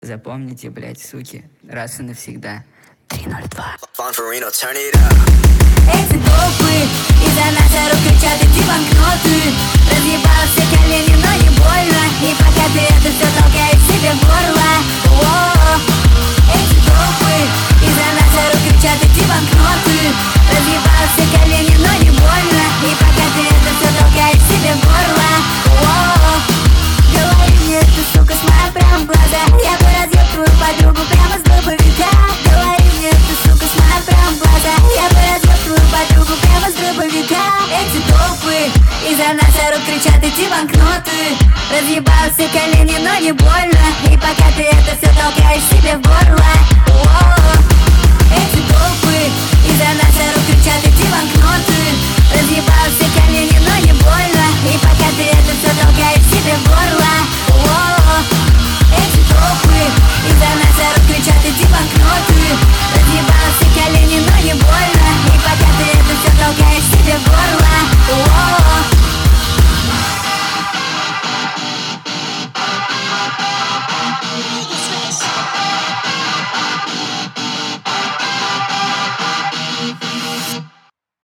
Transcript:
Запомните, блять, суки, раз и навсегда. 302. Эти толпы из-за нас орут, кричат, иди банкноты. Разъебал все колени, но не больно. И пока ты это все толкаешь себе в горло. Эти толпы из-за нас орут, кричат, иди банкноты. Разъебал все колени, но не больно. И пока ты это все толкаешь себе в горло. Говори мне, ты, сука, смотри прямо в глаза. Я бы разъел твою подругу прямо с дробовика. Говори мне, ты, сука, смотри прямо в глаза. Я бы разъел твою подругу прямо с дробовика. Эти толпы из-за нас орут, кричат, иди банкноты. Разъебал все колени, но не больно. И пока ты это все толкаешь себе в горло. Эти толпы из-за нас орут, кричат, иди банкноты. Разъебал все колени, но не больно. И пока ты это все толкаешь себе в горло. Эти толпы из-за нас орут, кричат, иди банкноты. Разъебал все колени, но не больно. И пока ты это все толкаешь себе в горло.